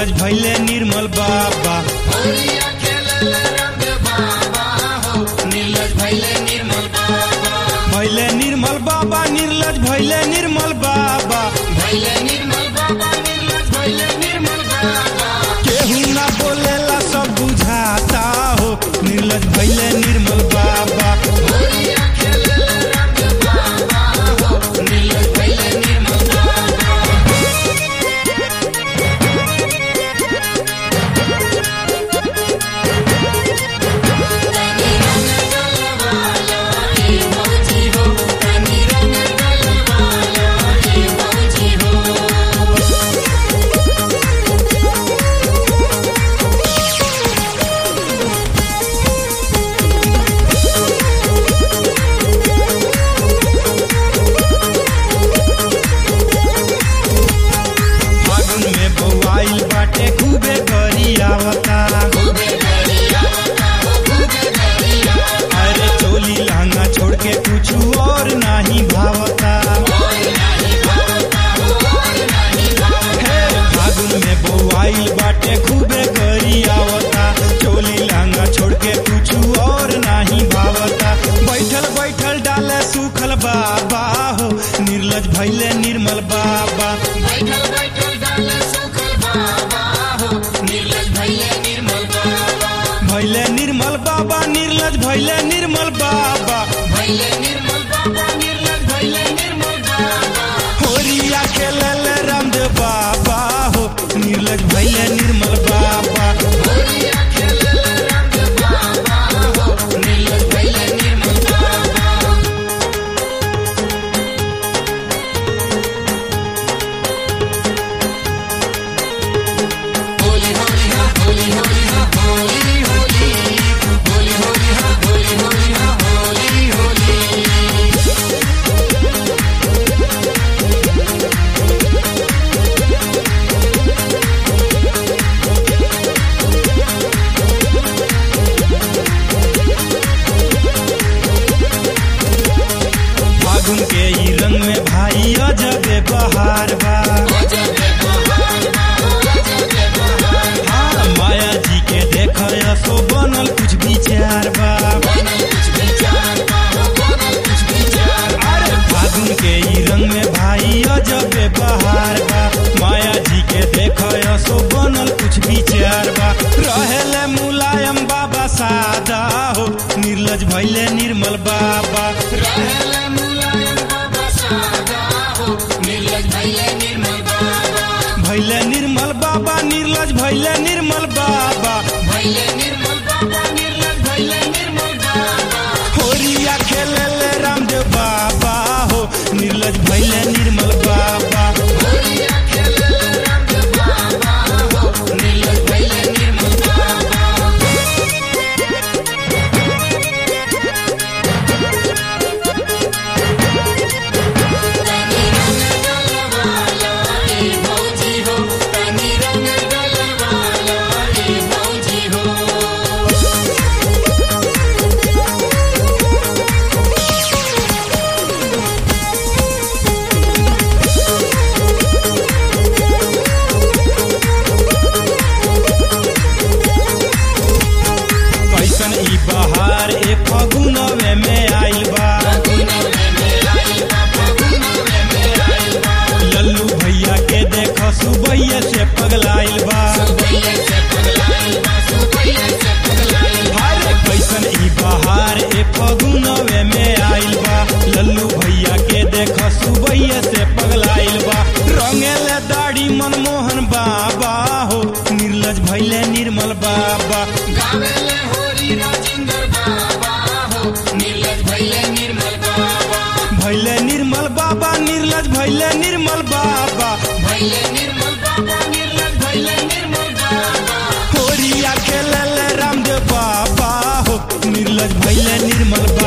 निर्लज भैले निर्मल बाबा होलिया खेले रामदेव बाबा हो निर्लज भैले निर्मल बाबा भैले निर्मल बाबा निर्लज भैले निर्मल बाबा भैले निर्मल बाबा निर्लज भैले निर्मल बाबा केहू ना बोलेला सब बुझाता हो निर्लज भैले निर्मल बाबा होलिया खेले रामदेव बाबा हो निर्लज भैले निर्मल बाबा फागुन में बौआइल बाटे खूबे गरियावता अरे चोली लहंगा छोड़ के कुछ और नहीं भावता हे फागुन में बौआइल बाटे खूबे गरियावता चोली लहंगा छोड़ के कुछ और नहीं भावता बैठल बैठल डाले सूखल बाबा हो निर्लज भैले निर्मल बाबा बैठल बैठल डाले सुखल बाबा हो निर्लज भैले निर्मल बाबा भैले निर्मल बाबा निर्लज भैले निर्मल बाबा भैले निर्मल बाबा निर्लज भैले निर्मल बाबा होरिया खेलले रामदेव बाबा हो निर्लज भैले निर्मल बाबा होलिया खेले रामदेव बाबा हो निर्लज भैले निर्मल बाबा होली होली हा होली होली हा होली होली होली होली हा होली होली हा होली होली फागुन के ई रंग में भाई अजबे बहार बा हाँ माया जी के देख सो बनल कुछ विचार बा अरे फागुन के ई रंग में भाई अजबे बहार बा माया जी के देख सो बनल कुछ विचार बा रहेले मुलायम बाबा सादा हो निर्लज भैले निर्मल बाबा रहेले मुलायम बाबा सादा हो निर्लज भैले निर्मल बाबा भैले निर्मल बाबा निर्लज भैले निर्मल बाबा भैले निर्मल बाबा निर्लज भैले निर्मल बाबा होरिया खेलले रामदेव बाबा हो निर्लज भैले निर्मल बाबा होलिया खेले रामदेव बाबा हो निर्लज भैले निर्मल बाबा तनी रंग डलवाला ए भौजी हो तनी रंग डलवाला ए भौजी हो कैसन ई बहार ए फगुनवे में आइल बा लल्लू भैया के देख सुबैया से पगलाइल बा अरे कैसन ई बहार ए फगुनवे में आइल बा लल्लू भैया के देख सुबैया से पगलाइल बा रंगेले दाढ़ी मनमोहन बाबा हो निर्लज भैले निर्मल बाबा गावेले होली राजेंद्र बाबा हो निर्लज भैले निर्मल बाबा भैले निर्मल बाबा निर्लज भैले निर्मल बाबा भैले निर्मल बाबा निर्लज भैले निर्मल बाबा होरिया खेलले रामदेव बाबा हो निर्लज भैले निर्मल बाबा